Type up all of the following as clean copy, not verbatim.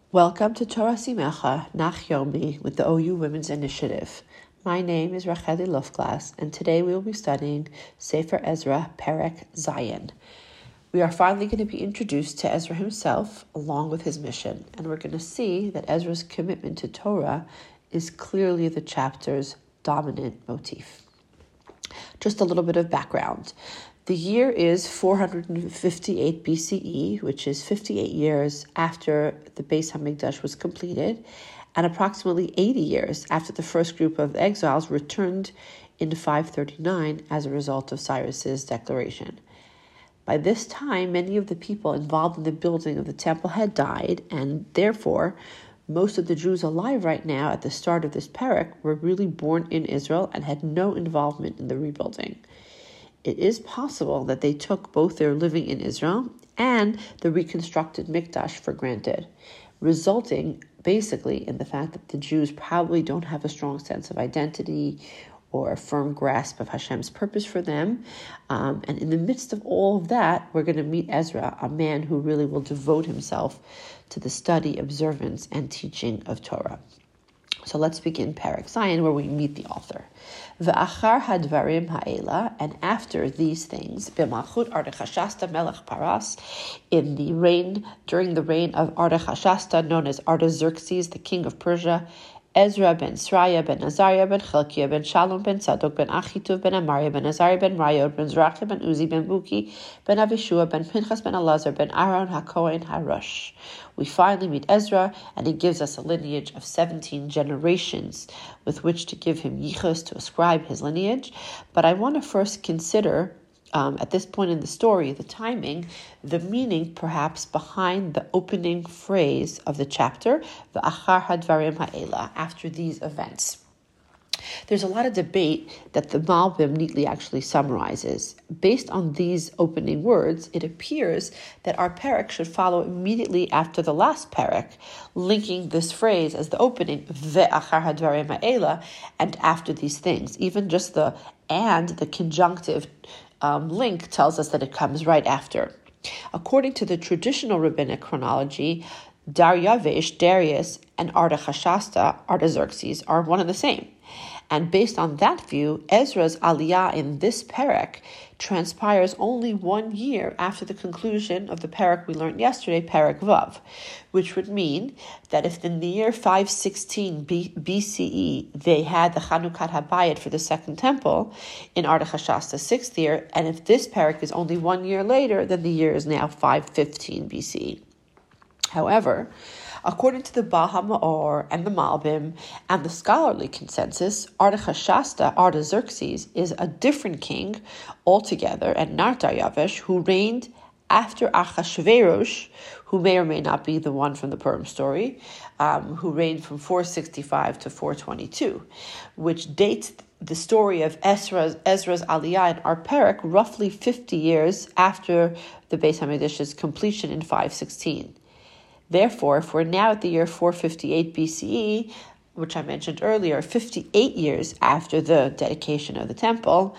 Welcome to Torah Simecha Nach Yomi with the OU Women's Initiative. My name is Racheli Lufglas, and today we will be studying Sefer Ezra Perek Zayin. We are finally going to be introduced to Ezra himself, along with his mission, and we're going to see that Ezra's commitment to Torah is clearly the chapter's dominant motif. Just a little bit of background. The year is 458 BCE, which is 58 years after the Beis HaMikdash was completed, and approximately 80 years after the first group of exiles returned in 539 as a result of Cyrus's declaration. By this time, many of the people involved in the building of the temple had died, and therefore, most of the Jews alive right now at the start of this perek were really born in Israel and had no involvement in the rebuilding. It is possible that they took both their living in Israel and the reconstructed Mikdash for granted, resulting basically in the fact that the Jews probably don't have a strong sense of identity or a firm grasp of Hashem's purpose for them. And in the midst of all of that, we're going to meet Ezra, a man who really will devote himself to the study, observance, and teaching of Torah. So let's begin Perek Zayin, where we meet the author. V'achar hadvarim ha'ela, and after these things, b'malchut Artaxerxes melech Paras, during the reign of Artaxerxes, known as Artaxerxes, the king of Persia, Ezra ben Sraya ben Azariah ben Chelkiah ben Shalom ben Tzadok ben Achituv ben Amariah ben Azariah ben Rayod ben Zerachia ben Uzi ben Buki ben Avishua ben Pinchas ben Elazar ben Aaron HaKohen HaRosh. We finally meet Ezra, and he gives us a lineage of 17 generations with which to give him yichus, to ascribe his lineage. But I want to first consider, at this point in the story, the timing, the meaning perhaps behind the opening phrase of the chapter, V'achar hadvarim ha'ela, after these events. There's a lot of debate that the Malbim neatly actually summarizes. Based on these opening words, it appears that our perek should follow immediately after the last perek, linking this phrase as the opening, Ve'achar hadvarim ha'ela, and after these things. Even just the conjunctive link tells us that it comes right after. According to the traditional rabbinic chronology, Darius, and Artaxerxes, are one and the same. And based on that view, Ezra's aliyah in this perek transpires only 1 year after the conclusion of the perek we learned yesterday, Perek Vav, which would mean that if in the year 516 BCE they had the Chanukat Habayit for the Second Temple in Artaxerxes' 6th year, and if this perek is only 1 year later, then the year is now 515 BCE. However, according to the Baal HaMaor and the Malbim and the scholarly consensus, Artaxerxes is a different king altogether, and not Darius, who reigned after Achashverosh, who may or may not be the one from the Purim story, who reigned from 465 to 422, which dates the story of Ezra's Aliyah in our perek roughly 50 years after the Beis HaMikdash's completion in 516. Therefore, if we're now at the year 458 BCE, which I mentioned earlier, 58 years after the dedication of the temple,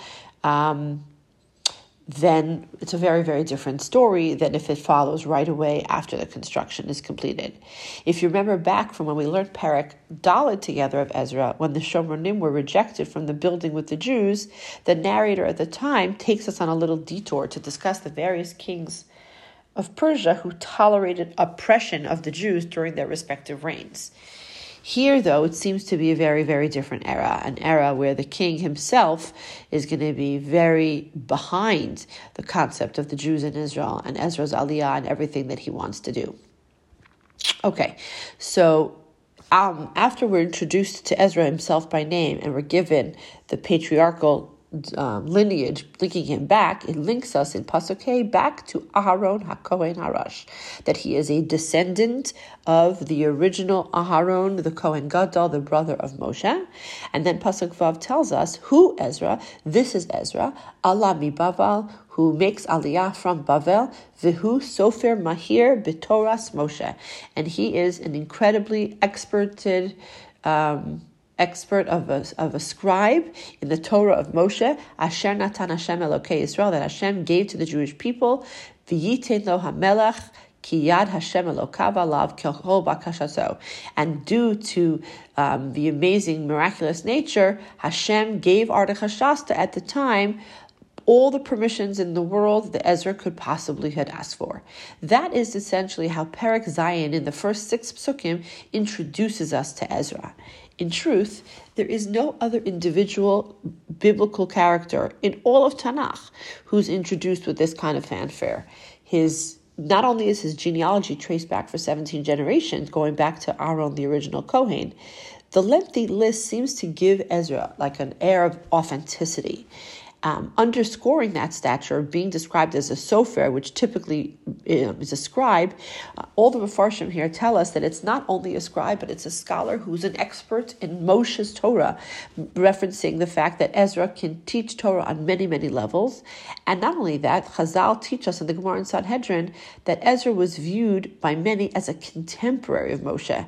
then it's a very, very different story than if it follows right away after the construction is completed. If you remember back from when we learned Perek Dalet together of Ezra, when the Shomronim were rejected from the building with the Jews, the narrator at the time takes us on a little detour to discuss the various kings of Persia who tolerated oppression of the Jews during their respective reigns. Here, though, it seems to be a very, very different era, an era where the king himself is going to be very behind the concept of the Jews in Israel and Ezra's Aliyah and everything that he wants to do. Okay, so after we're introduced to Ezra himself by name and we're given the patriarchal lineage linking him back, it links us in Pasuk Hey back to Aharon HaKohen HaRosh, that he is a descendant of the original Aharon, the Kohen Gadol, the brother of Moshe. And then Pasuk Vav tells us who Ezra, this is Ezra, Allah mi Bavel, who makes aliyah from Bavel, Vihu Sofer Mahir B'Toras Moshe. And he is an incredibly expert of a scribe in the Torah of Moshe, Asher Natan Hashem Elokei Yisrael, that Hashem gave to the Jewish people, V'yitein lo hamelach Ki yad Hashem Elokav alav kol bakashato. And due to the amazing, miraculous nature, Hashem gave Artaxerxes at the time all the permissions in the world that Ezra could possibly had asked for. That is essentially how Perek Zayin in the first 6 psukim introduces us to Ezra. In truth, there is no other individual biblical character in all of Tanakh who's introduced with this kind of fanfare. Not only is his genealogy traced back for 17 generations, going back to Aaron, the original Kohen, the lengthy list seems to give Ezra like an air of authenticity. Underscoring that stature of being described as a sofer, which typically is a scribe, all the Mefarshim here tell us that it's not only a scribe, but it's a scholar who's an expert in Moshe's Torah, referencing the fact that Ezra can teach Torah on many, many levels. And not only that, Chazal teach us in the Gemara in Sanhedrin that Ezra was viewed by many as a contemporary of Moshe.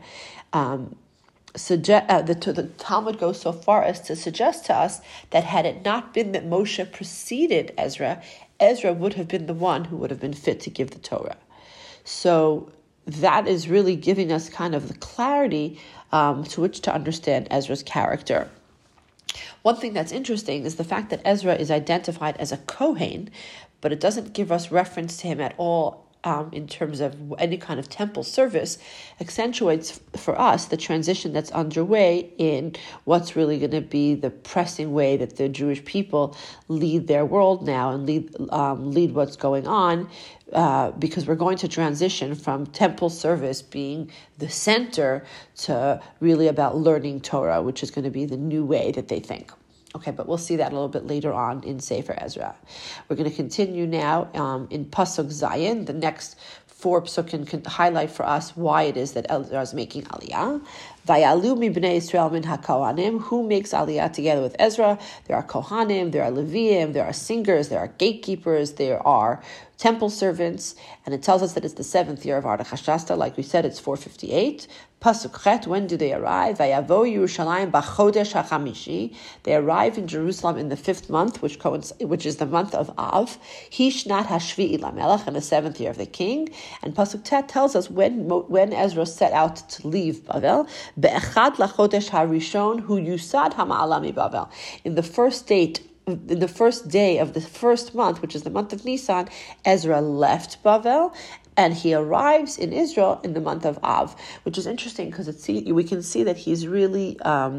The Talmud goes so far as to suggest to us that had it not been that Moshe preceded Ezra, Ezra would have been the one who would have been fit to give the Torah. So that is really giving us kind of the clarity to which to understand Ezra's character. One thing that's interesting is the fact that Ezra is identified as a Kohen, but it doesn't give us reference to him at all in terms of any kind of temple service, accentuates for us the transition that's underway in what's really going to be the pressing way that the Jewish people lead their world now and lead what's going on, because we're going to transition from temple service being the center to really about learning Torah, which is going to be the new way that they think. Okay, but we'll see that a little bit later on in Sefer Ezra. We're going to continue now in Pasuk Zayin. The next 4 psukim can highlight for us why it is that Ezra is making Aliyah. Vayalu mi bnei Yisrael min haKohanim. Who makes Aliyah together with Ezra? There are Kohanim, there are Leviim, there are singers, there are gatekeepers, there are temple servants, and it tells us that it's the 7th year of Artaxerxes. Like we said, it's 458. Pasuk Chet, when do they arrive? Vayavo Yerushalayim b'chodesh hachamishi. They arrive in Jerusalem in the 5th month, which is the month of Av. Hishnat hashvi'i lamelech, in the 7th year of the king. And Pasuk Tet tells us when Ezra set out to leave Bavel, be'echad lachodesh harishon hu yusad hama'ala Bavel. In the first day of the 1st month, which is the month of Nisan, Ezra left Bavel, and he arrives in Israel in the month of Av, which is interesting because we can see that he's really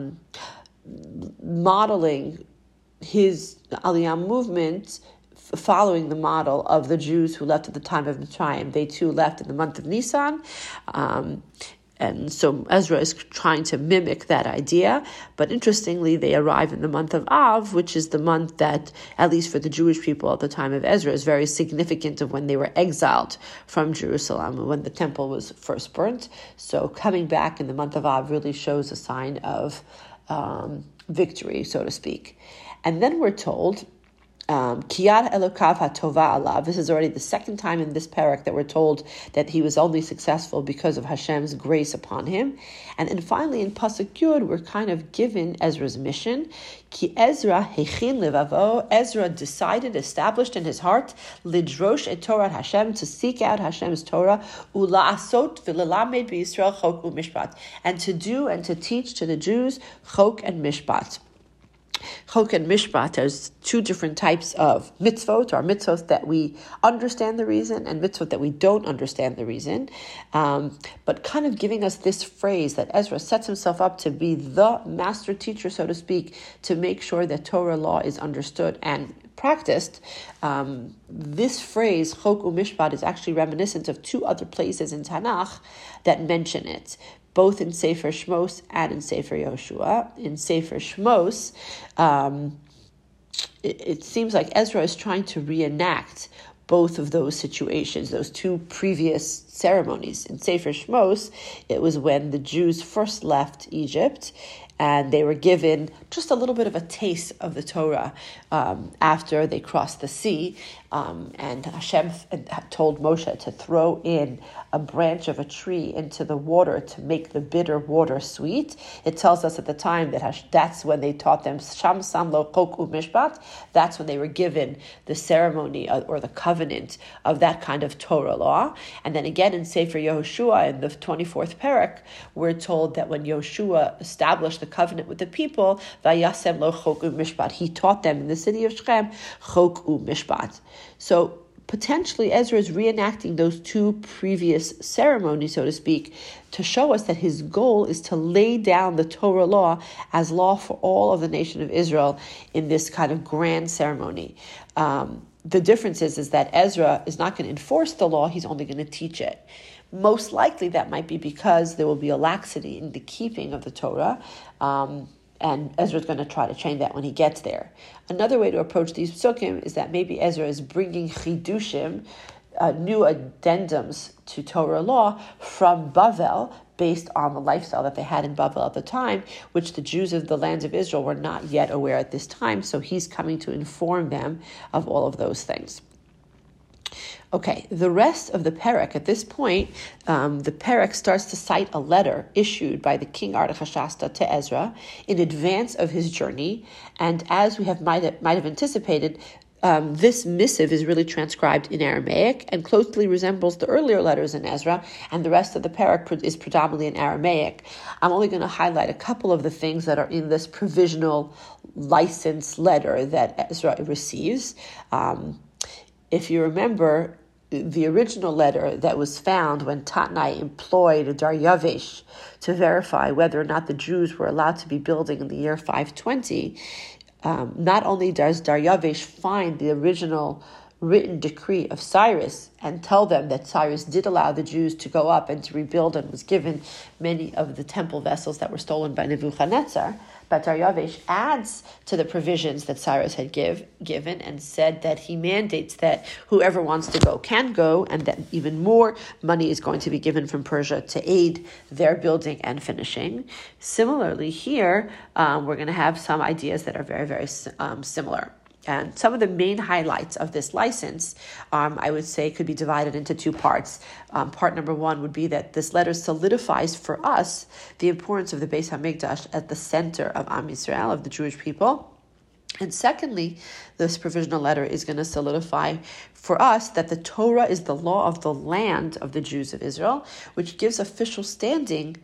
modeling his Aliyah movement following the model of the Jews who left at the time of Mitzrayim. They too left in the month of Nisan. And so Ezra is trying to mimic that idea. But interestingly, they arrive in the month of Av, which is the month that, at least for the Jewish people at the time of Ezra, is very significant of when they were exiled from Jerusalem, when the temple was first burnt. So coming back in the month of Av really shows a sign of victory, so to speak. And then we're told, Kiyad Elokav HaTova Alav. This is already the 2nd time in this parak that we're told that he was only successful because of Hashem's grace upon him. And then finally in Pasuk Yud, we're kind of given Ezra's mission. Ki Ezra hechin levavo. Ezra decided, established in his heart, lidrosh et Torah Hashem, to seek out Hashem's Torah, ula'asot v'lelamed b'Yisrael chok u'mishpat, and to do and to teach to the Jews chok and mishpat. Chok and Mishpat, there's 2 different types of mitzvot, or mitzvot that we understand the reason and mitzvot that we don't understand the reason. But kind of giving us this phrase that Ezra sets himself up to be the master teacher, so to speak, to make sure that Torah law is understood and practiced. This phrase, Chok u'Mishpat, is actually reminiscent of 2 other places in Tanakh that mention it, both in Sefer Shmos and in Sefer Yoshua. In Sefer Shmos, it seems like Ezra is trying to reenact both of those situations, those 2 previous ceremonies. In Sefer Shmos, it was when the Jews first left Egypt, and they were given just a little bit of a taste of the Torah after they crossed the sea. And Hashem told Moshe to throw in a branch of a tree into the water to make the bitter water sweet. It tells us at the time that that's when they taught them Sham Sam Lo Chok u'Mishpat. That's when they were given the ceremony or the covenant of that kind of Torah law. And then again Instead, in Sefer Yehoshua, in the 24th parak, we're told that when Yehoshua established the covenant with the people, Vayasem lo chok u'mishpat, he taught them in the city of Shechem chok u'mishpat. So potentially Ezra is reenacting those two previous ceremonies, so to speak, to show us that his goal is to lay down the Torah law as law for all of the nation of Israel in this kind of grand ceremony. The difference is that Ezra is not going to enforce the law, he's only going to teach it. Most likely that might be because there will be a laxity in the keeping of the Torah, and Ezra's going to try to change that when he gets there. Another way to approach these psukim is that maybe Ezra is bringing chidushim, new addendums to Torah law from Bavel, based on the lifestyle that they had in Bavel at the time, which the Jews of the lands of Israel were not yet aware at this time. So he's coming to inform them of all of those things. Okay, the rest of the perek, at this point, the perek starts to cite a letter issued by the king Artaxerxes to Ezra in advance of his journey, and as we might have anticipated, this missive is really transcribed in Aramaic and closely resembles the earlier letters in Ezra, and the rest of the perek is predominantly in Aramaic. I'm only going to highlight a couple of the things that are in this provisional license letter that Ezra receives. If you remember, the original letter that was found when Tatnai employed Daryavish to verify whether or not the Jews were allowed to be building in the year 520, not only does Daryavish find the original written decree of Cyrus and tell them that Cyrus did allow the Jews to go up and to rebuild and was given many of the temple vessels that were stolen by Nebuchadnezzar, but Daryavish adds to the provisions that Cyrus had given and said that he mandates that whoever wants to go can go, and that even more money is going to be given from Persia to aid their building and finishing. Similarly here, we're going to have some ideas that are very, very similar. And some of the main highlights of this license, I would say, could be divided into two parts. Part number one would be that this letter solidifies for us the importance of the Beis HaMikdash at the center of Am Yisrael, of the Jewish people. And secondly, this provisional letter is going to solidify for us that the Torah is the law of the land of the Jews of Israel, which gives official standing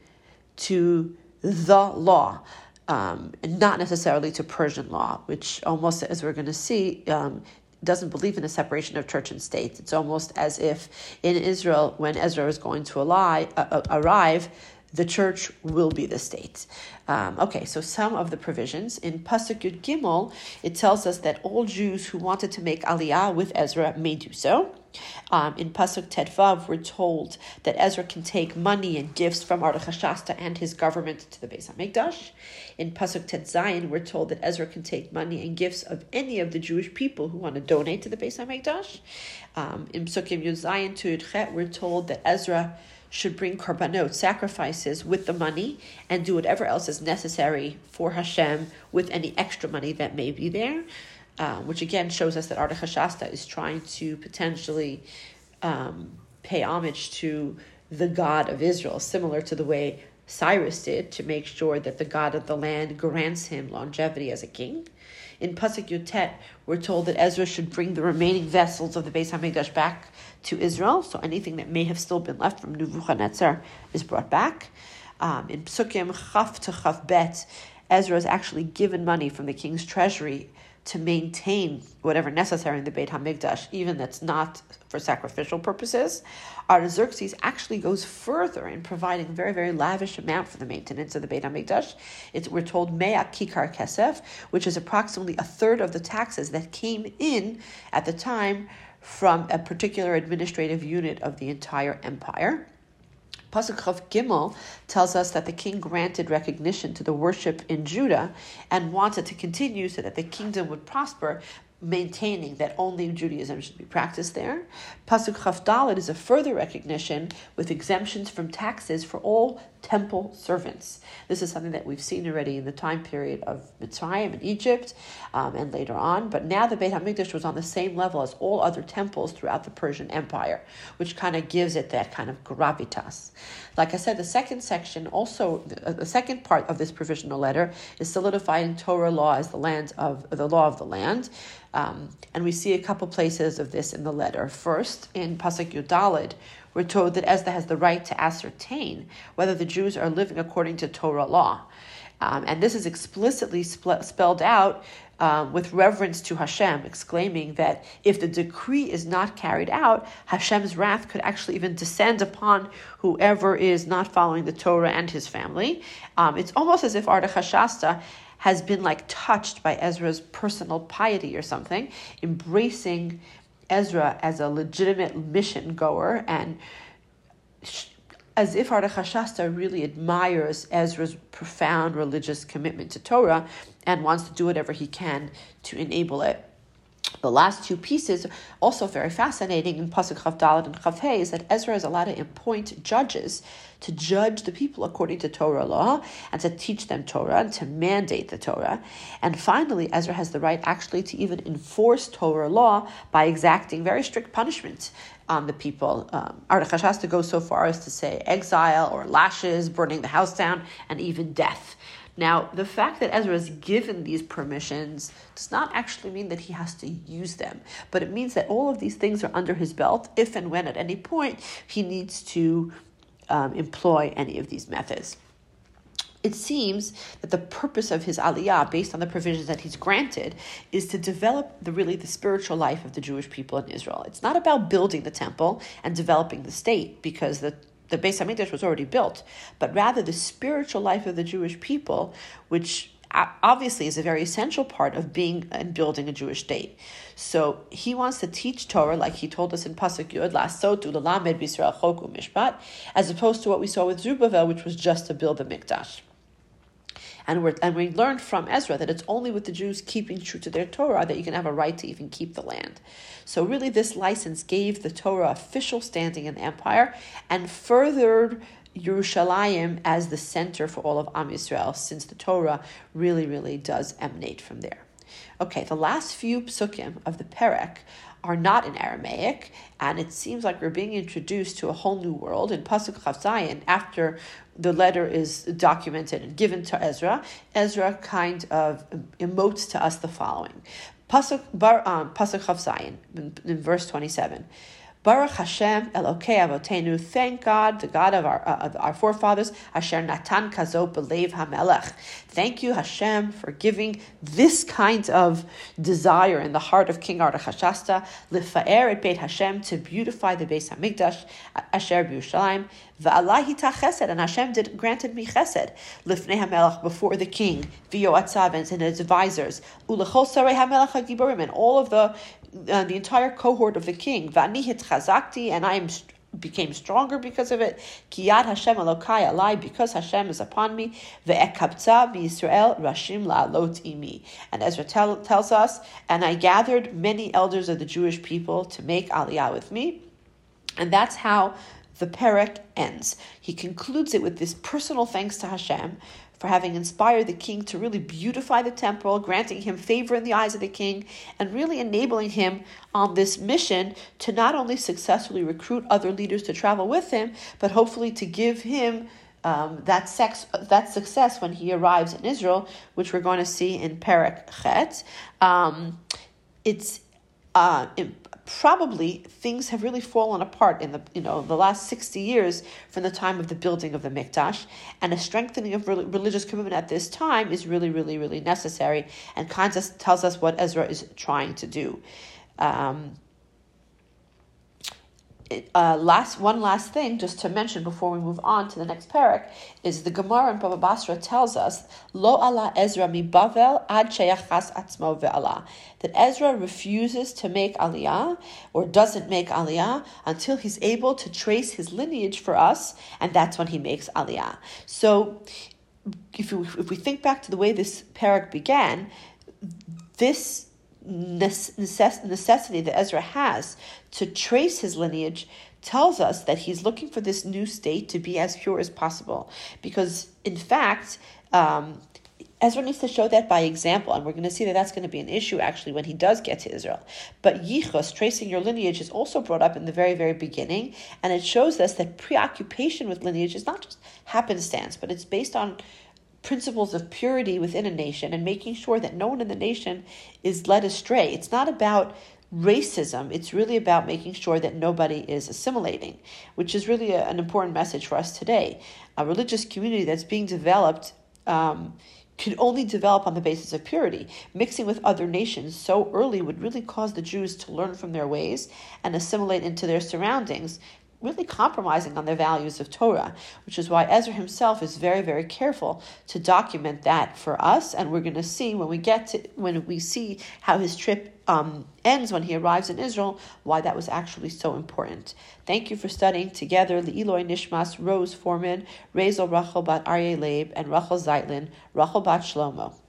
to the law. And not necessarily to Persian law, which almost, as we're going to see, doesn't believe in the separation of church and state. It's almost as if in Israel, when Ezra is going to arrive, the church will be the state. Okay, so some of the provisions. In Pasuk Yud Gimel, it tells us that all Jews who wanted to make Aliyah with Ezra may do so. In Pasuk Tet Vav, we're told that Ezra can take money and gifts from Artaxerxes and his government to the Beis HaMikdash. In Pasuk Tet Zayin, we're told that Ezra can take money and gifts of any of the Jewish people who want to donate to the Beis HaMikdash. In Psukim Yud Zayin to Yud Chet, we're told that Ezra should bring korbanot, sacrifices, with the money and do whatever else is necessary for Hashem with any extra money that may be there. Which again shows us that Artaxerxes is trying to potentially pay homage to the God of Israel, similar to the way Cyrus did, to make sure that the God of the land grants him longevity as a king. In Pasuk Yud Tet, we're told that Ezra should bring the remaining vessels of the Beis HaMikdash back to Israel, so anything that may have still been left from Nebuchadnezzar is brought back. In Psukim Chaf to Chaf Bet, Ezra is actually given money from the king's treasury to maintain whatever necessary in the Beit HaMikdash, even that's not for sacrificial purposes. Artaxerxes actually goes further in providing a very, very lavish amount for the maintenance of the Beit HaMikdash. We're told Mea Kikar Kesef, which is approximately a third of the taxes that came in at the time from a particular administrative unit of the entire empire. Pasuk Chav Gimel tells us that the king granted recognition to the worship in Judah and wanted to continue so that the kingdom would prosper, maintaining that only Judaism should be practiced there. Pasuk Chav Dalet is a further recognition with exemptions from taxes for all temple servants. This is something that we've seen already in the time period of Mitzrayim and Egypt and later on, but now the Beit HaMikdash was on the same level as all other temples throughout the Persian Empire, which kind of gives it that kind of gravitas. Like I said, the second section, also the second part of this provisional letter, is solidifying Torah law as the law of the land. And we see a couple places of this in the letter. First, in Pasuk Yud Daled, we're told that Ezra has the right to ascertain whether the Jews are living according to Torah law. And this is explicitly spelled out with reverence to Hashem, exclaiming that if the decree is not carried out, Hashem's wrath could actually even descend upon whoever is not following the Torah and his family. It's almost as if Artaxerxes has been touched by Ezra's personal piety or something, embracing Ezra as a legitimate mission goer, and as if Artaxerxes really admires Ezra's profound religious commitment to Torah and wants to do whatever he can to enable it. The last two pieces, also very fascinating in Pasuk Chav Daled and Chav Hey, is that Ezra is allowed to appoint judges to judge the people according to Torah law and to teach them Torah and to mandate the Torah. And finally, Ezra has the right actually to even enforce Torah law by exacting very strict punishment on the people. Artaxerxes goes so far as to say exile or lashes, burning the house down, and even death. Now, the fact that Ezra is given these permissions does not actually mean that he has to use them, but it means that all of these things are under his belt if and when at any point he needs to employ any of these methods. It seems that the purpose of his aliyah, based on the provisions that he's granted, is to develop the spiritual life of the Jewish people in Israel. It's not about building the temple and developing the state, because the Beis HaMikdash was already built, but rather the spiritual life of the Jewish people, which obviously is a very essential part of being and building a Jewish state. So he wants to teach Torah, like he told us in Pasuk Yud, La'asotu l'lamed b'Yisrael chok u'mishpat, as opposed to what we saw with Zerubbabel, which was just to build the Mikdash. And we learned from Ezra that it's only with the Jews keeping true to their Torah that you can have a right to even keep the land. So really this license gave the Torah official standing in the empire and furthered Yerushalayim as the center for all of Am Yisrael, since the Torah really, really does emanate from there. Okay, the last few psukim of the Perek are not in Aramaic, and it seems like we're being introduced to a whole new world. In Pasuk Chav Zayin, after the letter is documented and given to Ezra, Ezra kind of emotes to us the following. Pasuk Chav Zayin, in verse 27. Baruch Hashem Elokei Avotenu, thank God, the God of our forefathers, Asher Natan Kazo Belev HaMelech. Thank you, Hashem, for giving this kind of desire in the heart of King Artaxerxes, Lifaer et Beit Hashem, to beautify the Beis HaMikdash, Asher B'Yushalayim, V'Allah Hita Chesed, and Hashem granted me Chesed, Lifnei HaMelech, before the king, V'Yoatzav, and his advisors, Ulechol Sarei HaMelech HaGiborim, and all of the entire cohort of the king, V'ani Hitchazakti, and I became stronger because of it, Kiyad Hashem Elokai Alai, because Hashem is upon me, Ve'ekabtza b'Yisrael Rashim La'alot imi. And Ezra tells us, and I gathered many elders of the Jewish people to make aliyah with me. And that's how the Perek ends. He concludes it with this personal thanks to Hashem for having inspired the king to really beautify the temple, granting him favor in the eyes of the king, and really enabling him on this mission to not only successfully recruit other leaders to travel with him, but hopefully to give him that success when he arrives in Israel, which we're going to see in Perek Chet. Probably things have really fallen apart in the last 60 years from the time of the building of the Mikdash, and a strengthening of religious commitment at this time is really, really, really necessary, and kind of tells us what Ezra is trying to do. One last thing, just to mention before we move on to the next parak, is the Gemara in Baba Basra tells us, Lo ala Ezra mi Bavel ad sheyachas atzmo ve'ala, that Ezra refuses to make aliyah, or doesn't make aliyah, until he's able to trace his lineage for us, and that's when he makes aliyah. So, if we think back to the way this parak began, this necessity that Ezra has to trace his lineage tells us that he's looking for this new state to be as pure as possible. Because, in fact, Ezra needs to show that by example, and we're going to see that that's going to be an issue, actually, when he does get to Israel. But yichus, tracing your lineage, is also brought up in the very, very beginning, and it shows us that preoccupation with lineage is not just happenstance, but it's based on principles of purity within a nation and making sure that no one in the nation is led astray. It's not about racism. It's really about making sure that nobody is assimilating, which is really an important message for us today. A religious community that's being developed could only develop on the basis of purity. Mixing with other nations so early would really cause the Jews to learn from their ways and assimilate into their surroundings, really compromising on the values of Torah, which is why Ezra himself is very, very careful to document that for us. And we're going to see when we see how his trip ends when he arrives in Israel, why that was actually so important. Thank you for studying together. Le'iloi Nishmas Rose Foreman, Rezel Rachel Bat Aryeh Leib, and Rachel Zeitlin, Rachel Bat Shlomo.